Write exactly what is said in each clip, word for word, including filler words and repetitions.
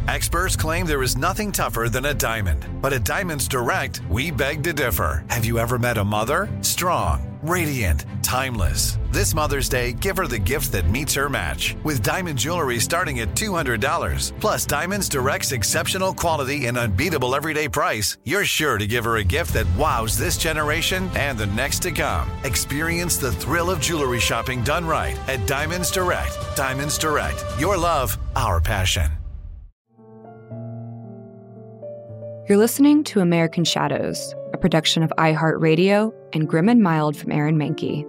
Experts claim there is nothing tougher than a diamond. But at Diamonds Direct, we beg to differ. Have you ever met a mother? Strong, radiant, timeless. This Mother's Day, give her the gift that meets her match. With diamond jewelry starting at two hundred dollars. Plus Diamonds Direct's exceptional quality and unbeatable everyday price, you're sure to give her a gift that wows this generation and the next to come. Experience the thrill of jewelry shopping done right at Diamonds Direct. Diamonds Direct. Your love, our passion. You're listening to American Shadows, a production of iHeartRadio and Grim and Mild from Aaron Mahnke.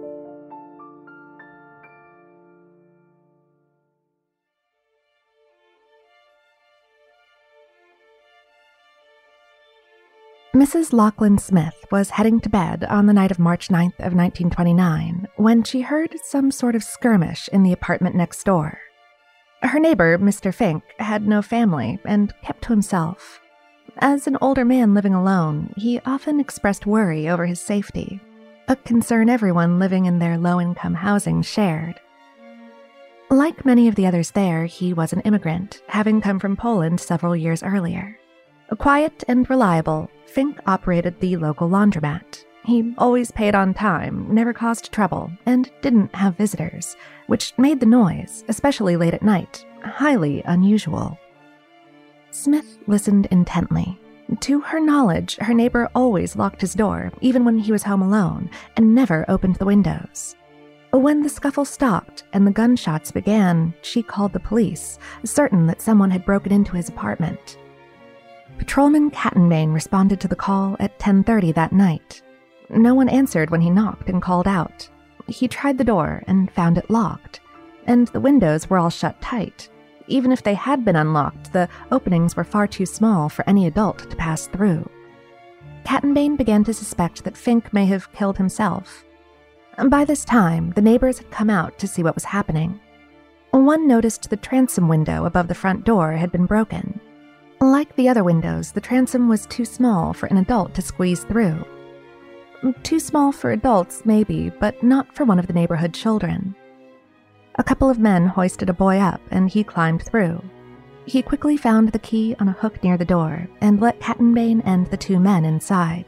Missus Lachlan Smith was heading to bed on the night of March ninth of nineteen twenty-nine when she heard some sort of skirmish in the apartment next door. Her neighbor, Mister Fink, had no family and kept to himself. As an older man living alone, he often expressed worry over his safety, a concern everyone living in their low-income housing shared. Like many of the others there, he was an immigrant, having come from Poland several years earlier. Quiet and reliable, Fink operated the local laundromat. He always paid on time, never caused trouble, and didn't have visitors, which made the noise, especially late at night, highly unusual. Smith listened intently. To her knowledge, her neighbor always locked his door, even when he was home alone, and never opened the windows. When the scuffle stopped and the gunshots began, she called the police, certain that someone had broken into his apartment. Patrolman Kattenbane responded to the call at ten thirty that night. No one answered when he knocked and called out. He tried the door and found it locked, and the windows were all shut tight. Even if they had been unlocked, the openings were far too small for any adult to pass through. Kattenbane began to suspect that Fink may have killed himself. By this time, the neighbors had come out to see what was happening. One noticed the transom window above the front door had been broken. Like the other windows, the transom was too small for an adult to squeeze through. Too small for adults, maybe, but not for one of the neighborhood children. A couple of men hoisted a boy up, and he climbed through. He quickly found the key on a hook near the door and let Kattenbane and the two men inside.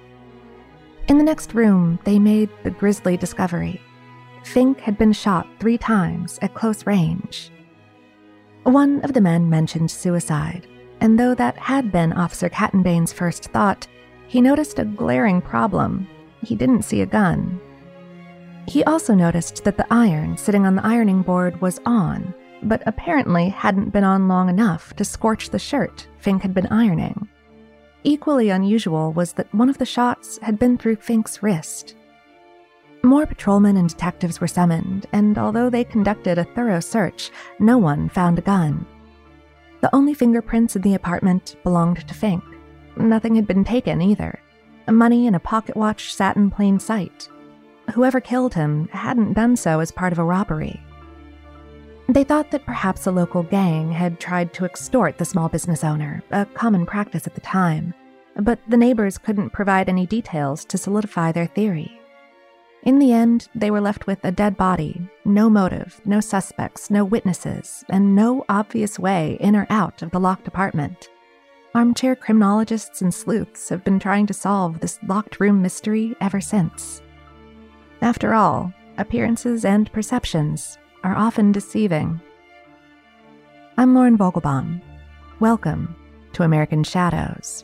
In the next room, they made the grisly discovery. Fink had been shot three times at close range. One of the men mentioned suicide, and though that had been Officer Kattenbane's first thought, he noticed a glaring problem. He didn't see a gun. He also noticed that the iron sitting on the ironing board was on, but apparently hadn't been on long enough to scorch the shirt Fink had been ironing. Equally unusual was that one of the shots had been through Fink's wrist. More patrolmen and detectives were summoned, and although they conducted a thorough search, no one found a gun. The only fingerprints in the apartment belonged to Fink. Nothing had been taken either. Money and a pocket watch sat in plain sight. Whoever killed him hadn't done so as part of a robbery. They thought that perhaps a local gang had tried to extort the small business owner, a common practice at the time, but the neighbors couldn't provide any details to solidify their theory. In the end, they were left with a dead body, no motive, no suspects, no witnesses, and no obvious way in or out of the locked apartment. Armchair criminologists and sleuths have been trying to solve this locked room mystery ever since. After all, appearances and perceptions are often deceiving. I'm Lauren Vogelbaum. Welcome to American Shadows.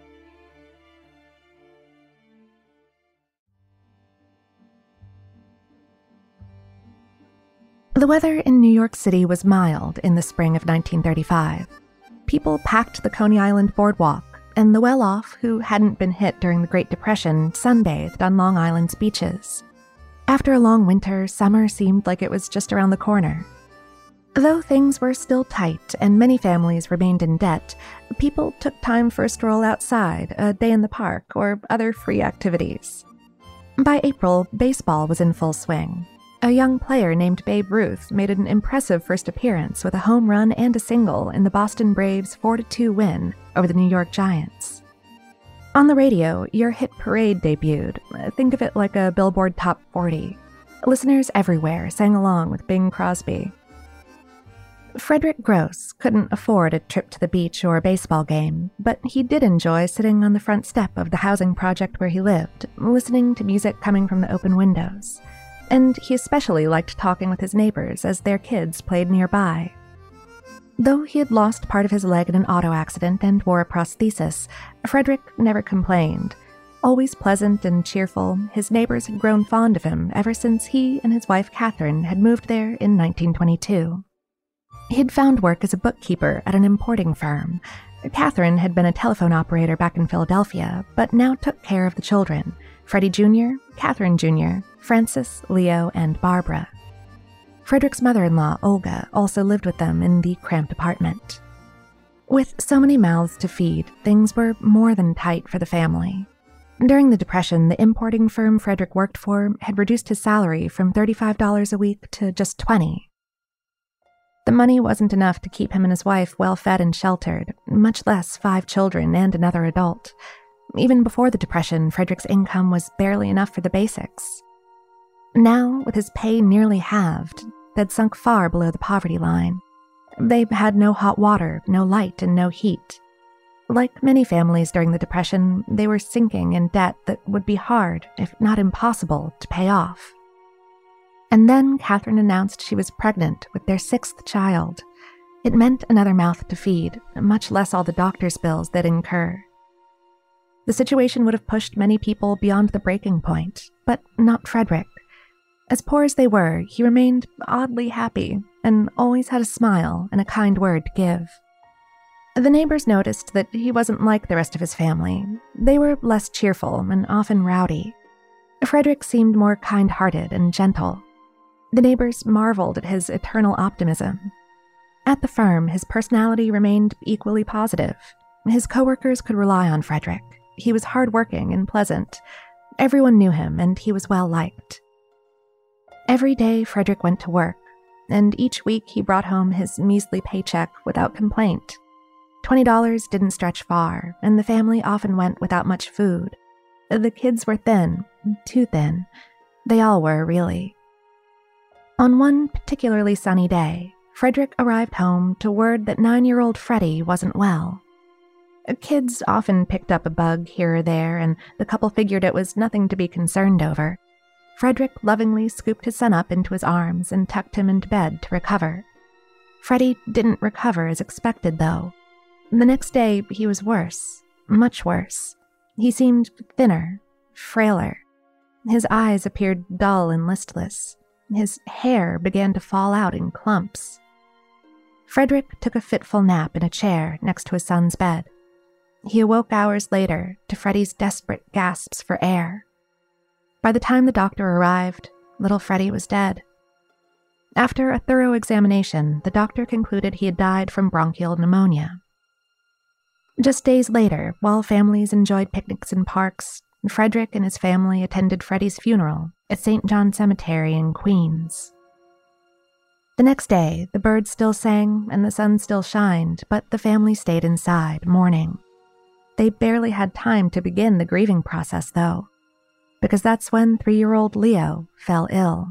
The weather in New York City was mild in the spring of nineteen thirty-five. People packed the Coney Island boardwalk, and the well-off who hadn't been hit during the Great Depression sunbathed on Long Island's beaches. After a long winter, summer seemed like it was just around the corner. Though things were still tight and many families remained in debt, people took time for a stroll outside, a day in the park, or other free activities. By April, baseball was in full swing. A young player named Babe Ruth made an impressive first appearance with a home run and a single in the Boston Braves four to two win over the New York Giants. On the radio, Your Hit Parade debuted. Think of it like a Billboard Top forty. Listeners everywhere sang along with Bing Crosby. Frederick Gross couldn't afford a trip to the beach or a baseball game, but he did enjoy sitting on the front step of the housing project where he lived, listening to music coming from the open windows. And he especially liked talking with his neighbors as their kids played nearby. Though he had lost part of his leg in an auto accident and wore a prosthesis, Frederick never complained. Always pleasant and cheerful, his neighbors had grown fond of him ever since he and his wife Catherine had moved there in nineteen twenty-two. He'd found work as a bookkeeper at an importing firm. Catherine had been a telephone operator back in Philadelphia, but now took care of the children, Freddie Junior, Catherine Junior, Francis, Leo, and Barbara. Frederick's mother-in-law, Olga, also lived with them in the cramped apartment. With so many mouths to feed, things were more than tight for the family. During the Depression, the importing firm Frederick worked for had reduced his salary from thirty-five dollars a week to just twenty dollars. The money wasn't enough to keep him and his wife well-fed and sheltered, much less five children and another adult. Even before the Depression, Frederick's income was barely enough for the basics. Now, with his pay nearly halved, they'd sunk far below the poverty line. They had no hot water, no light, and no heat. Like many families during the Depression, they were sinking in debt that would be hard, if not impossible, to pay off. And then Catherine announced she was pregnant with their sixth child. It meant another mouth to feed, much less all the doctor's bills they'd incur. The situation would have pushed many people beyond the breaking point, but not Frederick. As poor as they were, he remained oddly happy and always had a smile and a kind word to give. The neighbors noticed that he wasn't like the rest of his family. They were less cheerful and often rowdy. Frederick seemed more kind-hearted and gentle. The neighbors marveled at his eternal optimism. At the firm, his personality remained equally positive. His coworkers could rely on Frederick. He was hardworking and pleasant. Everyone knew him, and he was well-liked. Every day, Frederick went to work, and each week he brought home his measly paycheck without complaint. Twenty dollars didn't stretch far, and the family often went without much food. The kids were thin, too thin. They all were, really. On one particularly sunny day, Frederick arrived home to word that nine-year-old Freddie wasn't well. Kids often picked up a bug here or there, and the couple figured it was nothing to be concerned over. Frederick lovingly scooped his son up into his arms and tucked him into bed to recover. Freddie didn't recover as expected, though. The next day, he was worse, much worse. He seemed thinner, frailer. His eyes appeared dull and listless. His hair began to fall out in clumps. Frederick took a fitful nap in a chair next to his son's bed. He awoke hours later to Freddie's desperate gasps for air. By the time the doctor arrived, little Freddie was dead. After a thorough examination, the doctor concluded he had died from bronchial pneumonia. Just days later, while families enjoyed picnics in parks, Frederick and his family attended Freddie's funeral at Saint John Cemetery in Queens. The next day, the birds still sang and the sun still shined, but the family stayed inside, mourning. They barely had time to begin the grieving process, though, because that's when three-year-old Leo fell ill.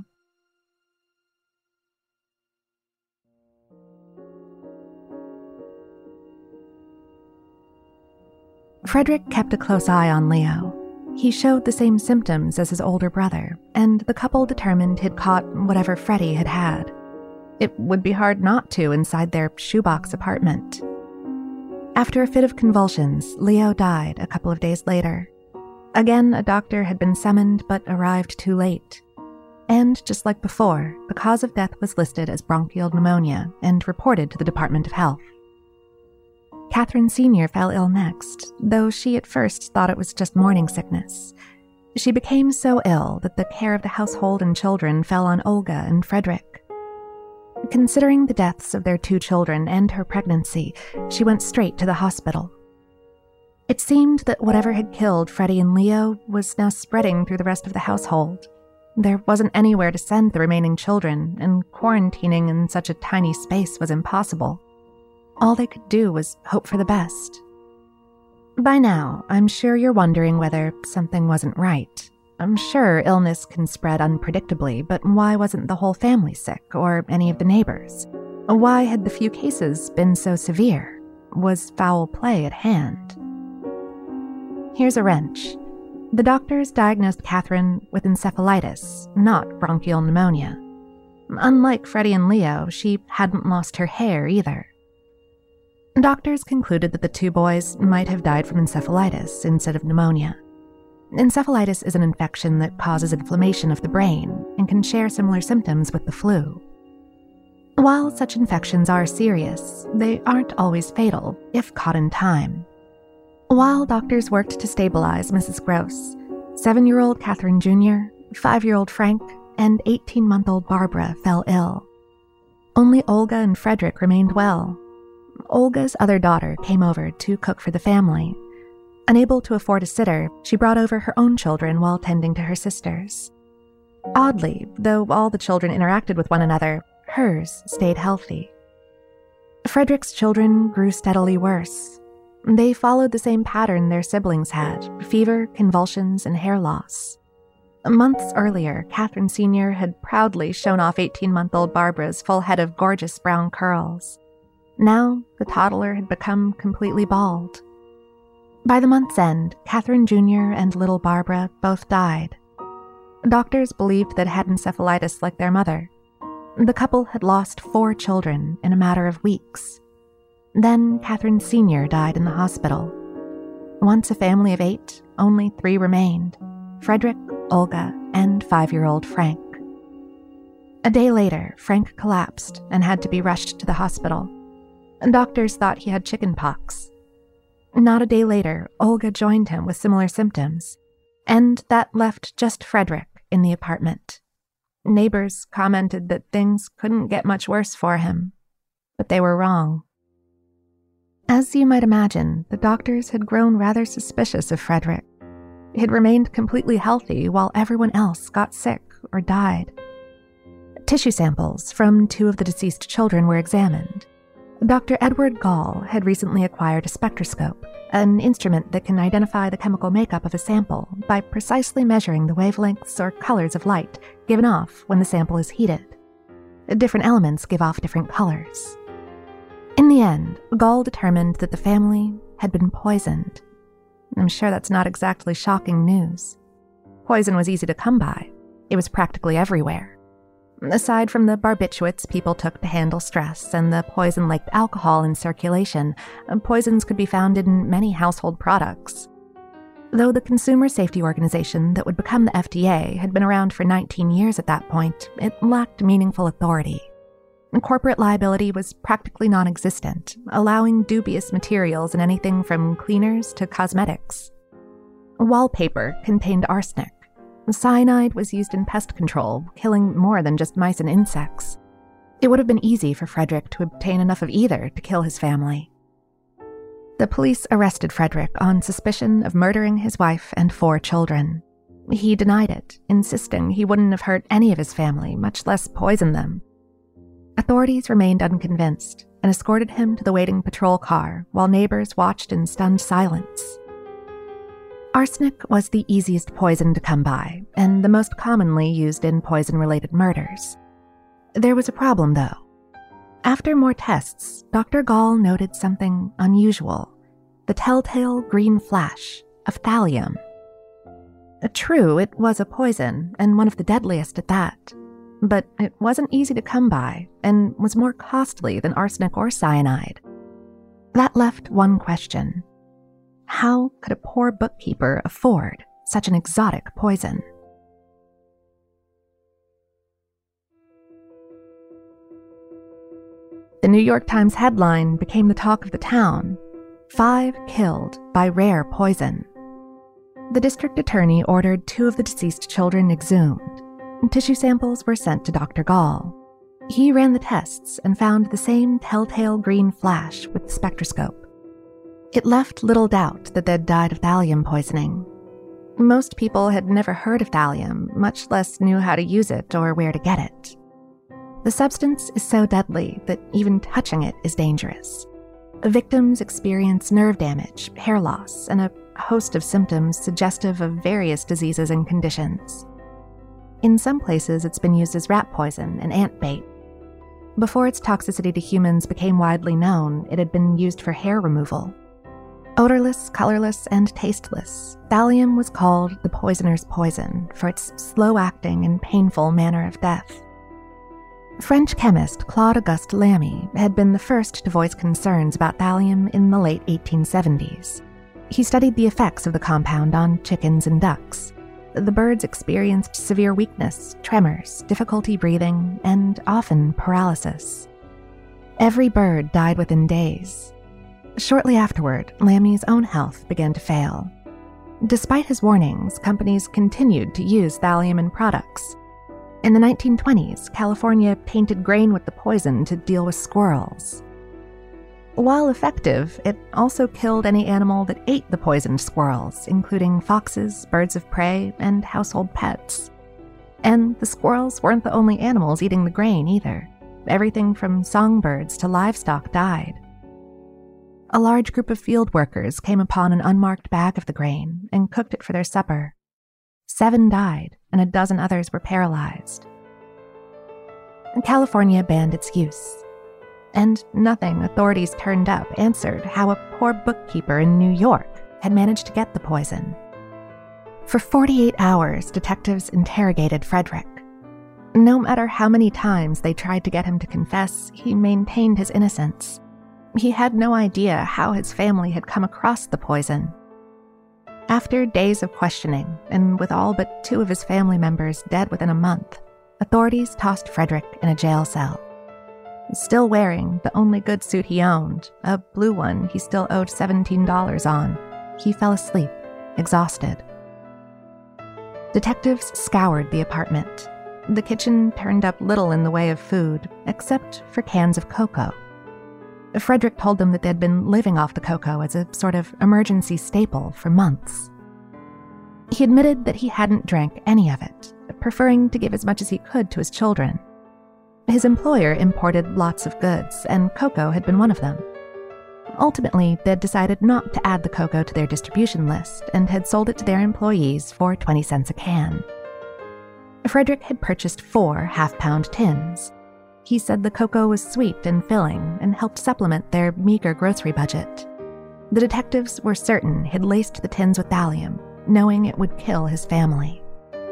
Frederick kept a close eye on Leo. He showed the same symptoms as his older brother, and the couple determined he'd caught whatever Freddie had had. It would be hard not to inside their shoebox apartment. After a fit of convulsions, Leo died a couple of days later. Again, a doctor had been summoned but arrived too late. And, just like before, the cause of death was listed as bronchial pneumonia and reported to the Department of Health. Catherine Senior fell ill next, though she at first thought it was just morning sickness. She became so ill that the care of the household and children fell on Olga and Frederick. Considering the deaths of their two children and her pregnancy, she went straight to the hospital. It seemed that whatever had killed Freddie and Leo was now spreading through the rest of the household. There wasn't anywhere to send the remaining children, and quarantining in such a tiny space was impossible. All they could do was hope for the best. By now, I'm sure you're wondering whether something wasn't right. I'm sure illness can spread unpredictably, but why wasn't the whole family sick, or any of the neighbors? Why had the few cases been so severe? Was foul play at hand? Here's a wrench. The doctors diagnosed Catherine with encephalitis, not bronchial pneumonia. Unlike Freddie and Leo, she hadn't lost her hair either. Doctors concluded that the two boys might have died from encephalitis instead of pneumonia. Encephalitis is an infection that causes inflammation of the brain and can share similar symptoms with the flu. While such infections are serious, they aren't always fatal if caught in time. While doctors worked to stabilize Missus Gross, seven-year-old Catherine Junior, five-year-old Frank, and eighteen-month-old Barbara fell ill. Only Olga and Frederick remained well. Olga's other daughter came over to cook for the family. Unable to afford a sitter, she brought over her own children while tending to her sisters. Oddly, though all the children interacted with one another, hers stayed healthy. Frederick's children grew steadily worse. They followed the same pattern their siblings had: fever, convulsions, and hair loss. Months earlier, Catherine Senior had proudly shown off eighteen-month-old Barbara's full head of gorgeous brown curls. Now, the toddler had become completely bald. By the month's end, Catherine Junior and little Barbara both died. Doctors believed they'd had encephalitis like their mother. The couple had lost four children in a matter of weeks. Then Catherine Senior died in the hospital. Once a family of eight, only three remained: Frederick, Olga, and five-year-old Frank. A day later, Frank collapsed and had to be rushed to the hospital. Doctors thought he had chicken pox. Not a day later, Olga joined him with similar symptoms, and that left just Frederick in the apartment. Neighbors commented that things couldn't get much worse for him, but they were wrong. As you might imagine, the doctors had grown rather suspicious of Frederick. He had remained completely healthy while everyone else got sick or died. Tissue samples from two of the deceased children were examined. Doctor Edward Gall had recently acquired a spectroscope, an instrument that can identify the chemical makeup of a sample by precisely measuring the wavelengths or colors of light given off when the sample is heated. Different elements give off different colors. In the end, Gall determined that the family had been poisoned. I'm sure that's not exactly shocking news. Poison was easy to come by. It was practically everywhere. Aside from the barbiturates people took to handle stress and the poison-laced alcohol in circulation, poisons could be found in many household products. Though the Consumer Safety Organization that would become the F D A had been around for nineteen years at that point, it lacked meaningful authority. Corporate liability was practically non-existent, allowing dubious materials in anything from cleaners to cosmetics. Wallpaper contained arsenic. Cyanide was used in pest control, killing more than just mice and insects. It would have been easy for Frederick to obtain enough of either to kill his family. The police arrested Frederick on suspicion of murdering his wife and four children. He denied it, insisting he wouldn't have hurt any of his family, much less poisoned them. Authorities remained unconvinced and escorted him to the waiting patrol car while neighbors watched in stunned silence. Arsenic was the easiest poison to come by and the most commonly used in poison-related murders. There was a problem, though. After more tests, Doctor Gall noted something unusual: the telltale green flash of thallium. True, it was a poison, and one of the deadliest at that. But it wasn't easy to come by, and was more costly than arsenic or cyanide. That left one question: how could a poor bookkeeper afford such an exotic poison? The New York Times headline became the talk of the town: Five killed by rare poison. The district attorney ordered two of the deceased children exhumed. Tissue samples were sent to Doctor Gall. He ran the tests and found the same telltale green flash with the spectroscope. It left little doubt that they'd died of thallium poisoning. Most people had never heard of thallium, much less knew how to use it or where to get it. The substance is so deadly that even touching it is dangerous. Victims experience nerve damage, hair loss, and a host of symptoms suggestive of various diseases and conditions. In some places, it's been used as rat poison and ant bait. Before its toxicity to humans became widely known, it had been used for hair removal. Odorless, colorless, and tasteless, thallium was called the poisoner's poison for its slow-acting and painful manner of death. French chemist Claude Auguste Lamy had been the first to voice concerns about thallium in the late eighteen seventies. He studied the effects of the compound on chickens and ducks. The birds experienced severe weakness, tremors, difficulty breathing, and often paralysis. Every bird died within days. Shortly afterward, Lamy's own health began to fail. Despite his warnings, companies continued to use thallium in products. In the nineteen twenties, California tainted grain with the poison to deal with squirrels. While effective, it also killed any animal that ate the poisoned squirrels, including foxes, birds of prey, and household pets. And the squirrels weren't the only animals eating the grain either. Everything from songbirds to livestock died. A large group of field workers came upon an unmarked bag of the grain and cooked it for their supper. Seven died, and a dozen others were paralyzed. California banned its use. And nothing authorities turned up answered how a poor bookkeeper in New York had managed to get the poison. For forty-eight hours, detectives interrogated Frederick. No matter how many times they tried to get him to confess, he maintained his innocence. He had no idea how his family had come across the poison. After days of questioning, and with all but two of his family members dead within a month, authorities tossed Frederick in a jail cell. Still wearing the only good suit he owned, a blue one he still owed seventeen dollars on, he fell asleep, exhausted. Detectives scoured the apartment. The kitchen turned up little in the way of food, except for cans of cocoa. Frederick told them that they'd been living off the cocoa as a sort of emergency staple for months. He admitted that he hadn't drank any of it, preferring to give as much as he could to his children. His employer imported lots of goods, and cocoa had been one of them. Ultimately, they'd decided not to add the cocoa to their distribution list and had sold it to their employees for twenty cents a can. Frederick had purchased four half-pound tins. He said the cocoa was sweet and filling and helped supplement their meager grocery budget. The detectives were certain he'd laced the tins with thallium, knowing it would kill his family.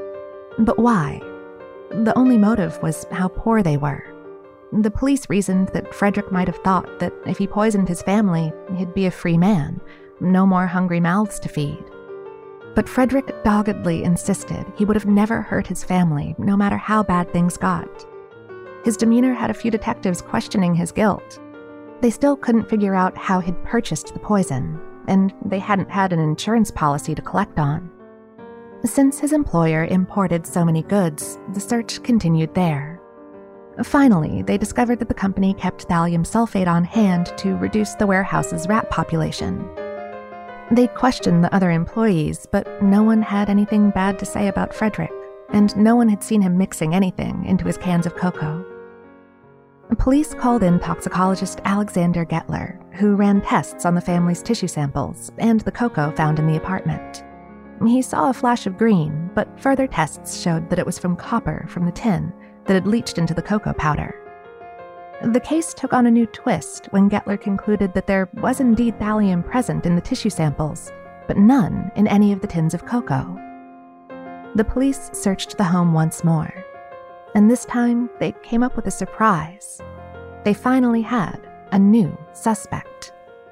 But why? The only motive was how poor they were. The police reasoned that Frederick might have thought that if he poisoned his family, he'd be a free man, no more hungry mouths to feed. But Frederick doggedly insisted he would have never hurt his family, no matter how bad things got. His demeanor had a few detectives questioning his guilt. They still couldn't figure out how he'd purchased the poison, and they hadn't had an insurance policy to collect on. Since his employer imported so many goods, the search continued there. Finally, they discovered that the company kept thallium sulfate on hand to reduce the warehouse's rat population. They questioned the other employees, but no one had anything bad to say about Frederick, and no one had seen him mixing anything into his cans of cocoa. Police called in toxicologist Alexander Gettler, who ran tests on the family's tissue samples and the cocoa found in the apartment. He saw a flash of green, but further tests showed that it was from copper from the tin that had leached into the cocoa powder. The case took on a new twist when Gettler concluded that there was indeed thallium present in the tissue samples, but none in any of the tins of cocoa. The police searched the home once more, and this time they came up with a surprise. They finally had a new suspect.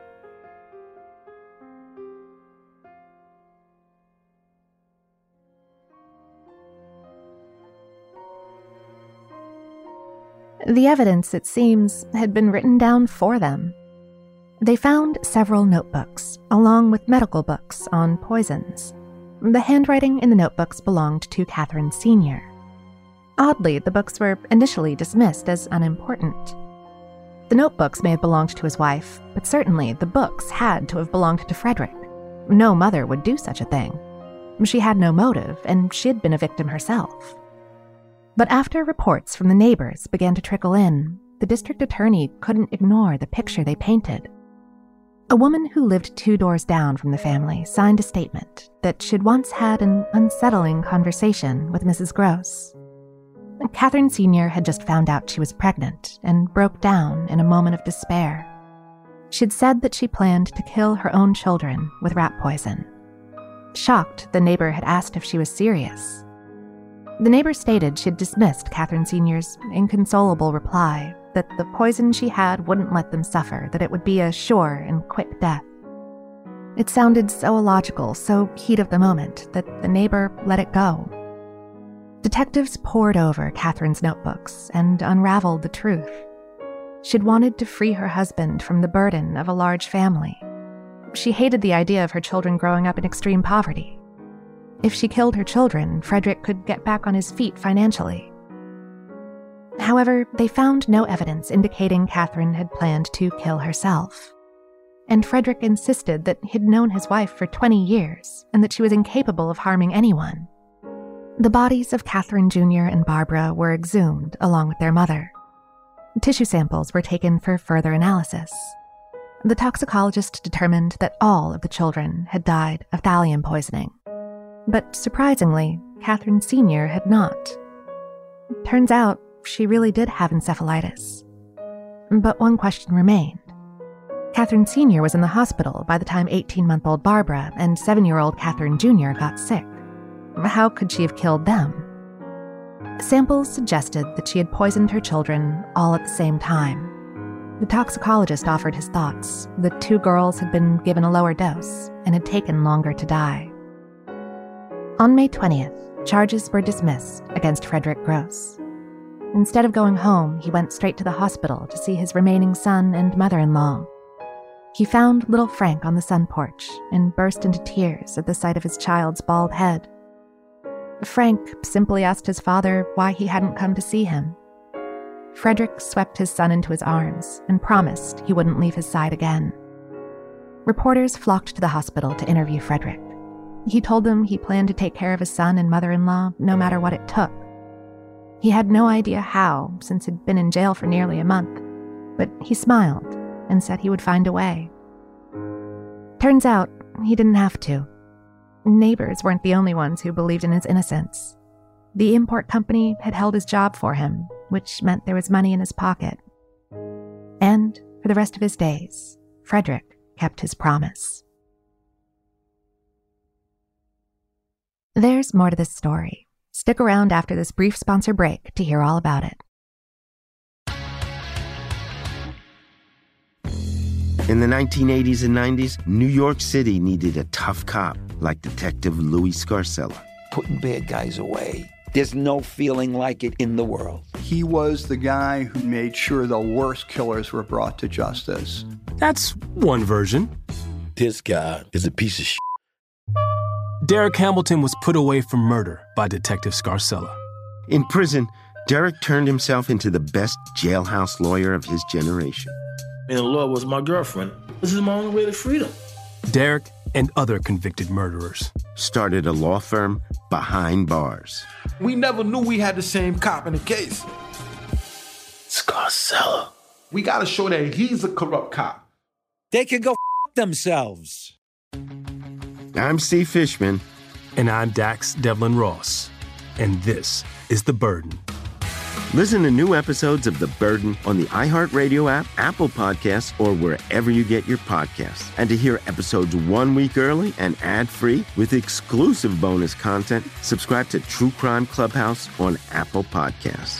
The evidence, it seems, had been written down for them. They found several notebooks, along with medical books on poisons. The handwriting in the notebooks belonged to Catherine Senior Oddly, the books were initially dismissed as unimportant. The notebooks may have belonged to his wife, but certainly the books had to have belonged to Frederick. No mother would do such a thing. She had no motive, and she'd been a victim herself. But after reports from the neighbors began to trickle in, the district attorney couldn't ignore the picture they painted. A woman who lived two doors down from the family signed a statement that she'd once had an unsettling conversation with Missus Gross. Catherine Senior had just found out she was pregnant and broke down in a moment of despair. She'd said that she planned to kill her own children with rat poison. Shocked, the neighbor had asked if she was serious. The neighbor stated she'd dismissed Catherine Senior's inconsolable reply that the poison she had wouldn't let them suffer, that it would be a sure and quick death. It sounded so illogical, so heat of the moment, that the neighbor let it go. Detectives pored over Catherine's notebooks and unraveled the truth. She'd wanted to free her husband from the burden of a large family. She hated the idea of her children growing up in extreme poverty. If she killed her children, Frederick could get back on his feet financially. However, they found no evidence indicating Catherine had planned to kill herself. And Frederick insisted that he'd known his wife for twenty years and that she was incapable of harming anyone. The bodies of Catherine Junior and Barbara were exhumed along with their mother. Tissue samples were taken for further analysis. The toxicologist determined that all of the children had died of thallium poisoning. But surprisingly, Catherine Senior had not. Turns out, she really did have encephalitis. But one question remained. Catherine Senior was in the hospital by the time eighteen-month-old Barbara and seven-year-old Catherine Junior got sick. How could she have killed them? Samples suggested that she had poisoned her children all at the same time. The toxicologist offered his thoughts. The two girls had been given a lower dose and had taken longer to die. On May twentieth, charges were dismissed against Frederick Gross. Instead of going home, he went straight to the hospital to see his remaining son and mother-in-law. He found little Frank on the sun porch and burst into tears at the sight of his child's bald head. Frank simply asked his father why he hadn't come to see him. Frederick swept his son into his arms and promised he wouldn't leave his side again. Reporters flocked to the hospital to interview Frederick. He told them he planned to take care of his son and mother-in-law no matter what it took. He had no idea how, since he'd been in jail for nearly a month, but he smiled and said he would find a way. Turns out, he didn't have to. Neighbors weren't the only ones who believed in his innocence. The import company had held his job for him, which meant there was money in his pocket. And for the rest of his days, Frederick kept his promise. There's more to this story. Stick around after this brief sponsor break to hear all about it. In the nineteen eighties and nineties, New York City needed a tough cop like Detective Louis Scarcella. Putting bad guys away. There's no feeling like it in the world. He was the guy who made sure the worst killers were brought to justice. That's one version. This guy is a piece of shit. Derek Hamilton was put away for murder by Detective Scarcella. In prison, Derek turned himself into the best jailhouse lawyer of his generation. And the law was my girlfriend. This is my only way to freedom. Derek and other convicted murderers started a law firm behind bars. We never knew we had the same cop in the case. Scarcella. We gotta show that he's a corrupt cop. They can go f*** themselves. I'm Steve Fishman. And I'm Dax Devlin Ross. And this is The Burden. Listen to new episodes of The Burden on the iHeartRadio app, Apple Podcasts, or wherever you get your podcasts. And to hear episodes one week early and ad-free with exclusive bonus content, subscribe to True Crime Clubhouse on Apple Podcasts.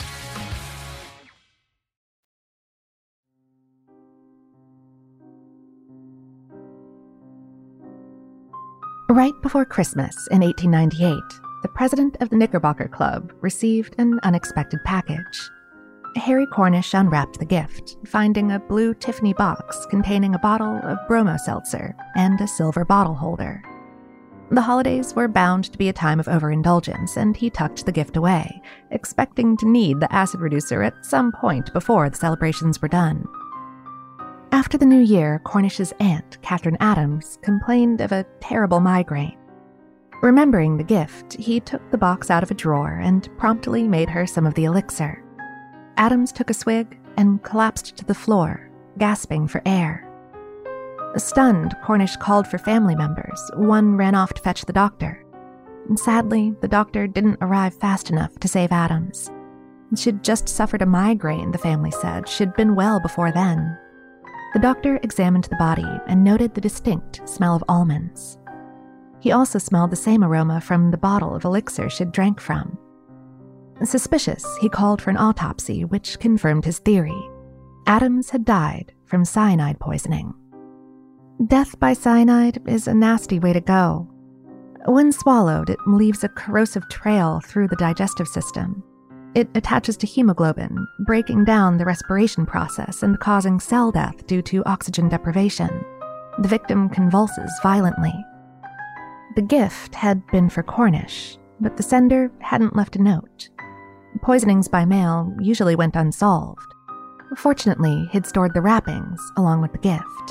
Right before Christmas in eighteen ninety-eight, the president of the Knickerbocker Club received an unexpected package. Harry Cornish unwrapped the gift, finding a blue Tiffany box containing a bottle of Bromo Seltzer and a silver bottle holder. The holidays were bound to be a time of overindulgence, and he tucked the gift away, expecting to need the acid reducer at some point before the celebrations were done. After the new year, Cornish's aunt, Catherine Adams, complained of a terrible migraine. Remembering the gift, he took the box out of a drawer and promptly made her some of the elixir. Adams took a swig and collapsed to the floor, gasping for air. Stunned, Cornish called for family members. One ran off to fetch the doctor. Sadly, the doctor didn't arrive fast enough to save Adams. She'd just suffered a migraine, the family said. She'd been well before then. The doctor examined the body and noted the distinct smell of almonds. He also smelled the same aroma from the bottle of elixir she'd drank from. Suspicious, he called for an autopsy, which confirmed his theory. Adams had died from cyanide poisoning. Death by cyanide is a nasty way to go. When swallowed, it leaves a corrosive trail through the digestive system. It attaches to hemoglobin, breaking down the respiration process and causing cell death due to oxygen deprivation. The victim convulses violently. The gift had been for Cornish, but the sender hadn't left a note. Poisonings by mail usually went unsolved. Fortunately, he'd stored the wrappings along with the gift.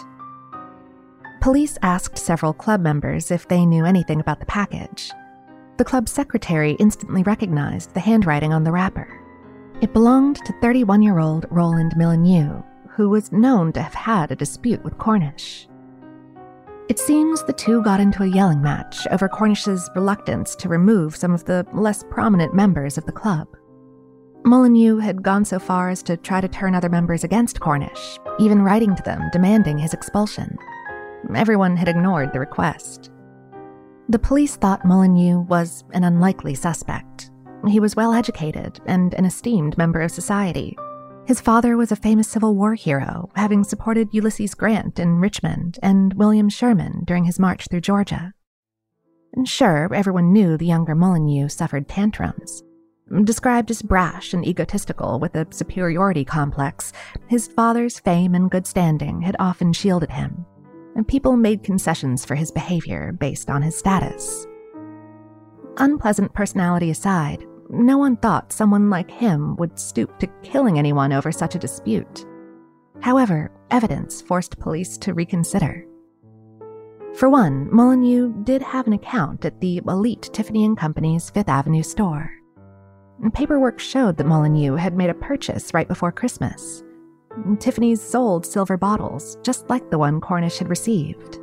Police asked several club members if they knew anything about the package. The club secretary instantly recognized the handwriting on the wrapper. It belonged to thirty-one-year-old Roland Milleneux, who was known to have had a dispute with Cornish. It seems the two got into a yelling match over Cornish's reluctance to remove some of the less prominent members of the club. Molyneux had gone so far as to try to turn other members against Cornish, even writing to them demanding his expulsion. Everyone had ignored the request. The police thought Molyneux was an unlikely suspect. He was well-educated and an esteemed member of society. His father was a famous Civil War hero, having supported Ulysses Grant in Richmond and William Sherman during his march through Georgia. And sure, everyone knew the younger Molyneux suffered tantrums. Described as brash and egotistical with a superiority complex, his father's fame and good standing had often shielded him, and people made concessions for his behavior based on his status. Unpleasant personality aside, no one thought someone like him would stoop to killing anyone over such a dispute. However, evidence forced police to reconsider. For one, Molyneux did have an account at the elite Tiffany and Company's Fifth Avenue store. Paperwork showed that Molyneux had made a purchase right before Christmas. Tiffany's sold silver bottles, just like the one Cornish had received.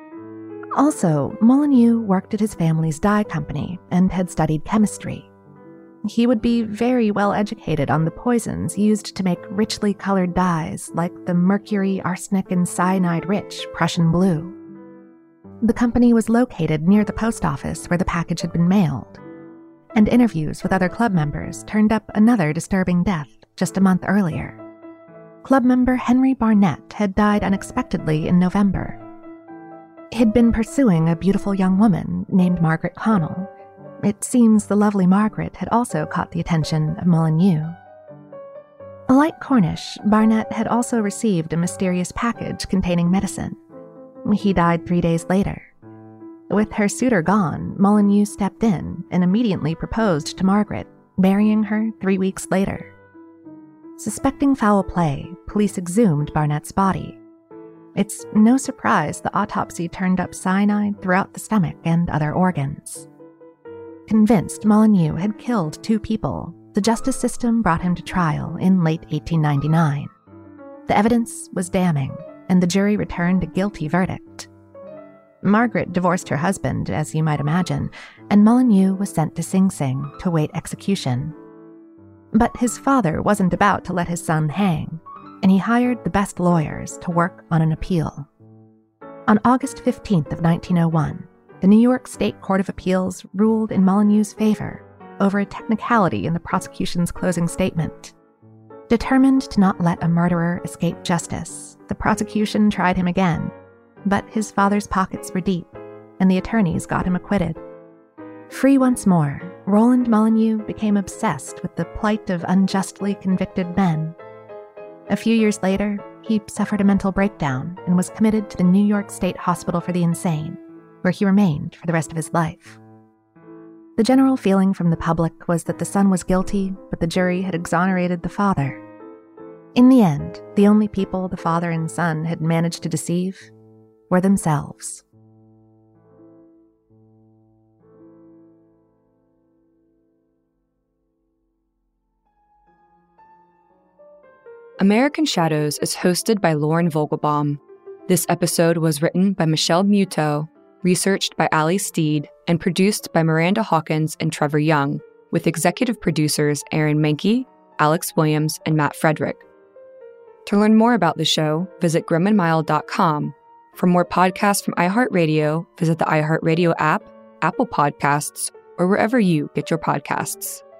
Also, Molyneux worked at his family's dye company and had studied chemistry. He would be very well educated on the poisons used to make richly colored dyes like the mercury, arsenic, and cyanide-rich Prussian blue. The company was located near the post office where the package had been mailed, and interviews with other club members turned up another disturbing death just a month earlier. Club member Henry Barnett had died unexpectedly in November. He'd been pursuing a beautiful young woman named Margaret Connell. It seems the lovely Margaret had also caught the attention of Molyneux. Like Cornish, Barnett had also received a mysterious package containing medicine. He died three days later. With her suitor gone, Molyneux stepped in and immediately proposed to Margaret, marrying her three weeks later. Suspecting foul play, police exhumed Barnett's body. It's no surprise the autopsy turned up cyanide throughout the stomach and other organs. Convinced Molyneux had killed two people, the justice system brought him to trial in late eighteen ninety-nine. The evidence was damning, and the jury returned a guilty verdict. Margaret divorced her husband, as you might imagine, and Molyneux was sent to Sing Sing to await execution. But his father wasn't about to let his son hang, and he hired the best lawyers to work on an appeal. On August fifteenth of nineteen oh one, the New York State Court of Appeals ruled in Molyneux's favor over a technicality in the prosecution's closing statement. Determined to not let a murderer escape justice, the prosecution tried him again, but his father's pockets were deep, and the attorneys got him acquitted. Free once more, Roland Molyneux became obsessed with the plight of unjustly convicted men. A few years later, he suffered a mental breakdown and was committed to the New York State Hospital for the Insane, where he remained for the rest of his life. The general feeling from the public was that the son was guilty, but the jury had exonerated the father. In the end, the only people the father and son had managed to deceive were themselves. American Shadows is hosted by Lauren Vogelbaum. This episode was written by Michelle Muto, researched by Ali Steed, and produced by Miranda Hawkins and Trevor Young, with executive producers Aaron Mahnke, Alex Williams, and Matt Frederick. To learn more about the show, visit grim and mild dot com. For more podcasts from iHeartRadio, visit the iHeartRadio app, Apple Podcasts, or wherever you get your podcasts.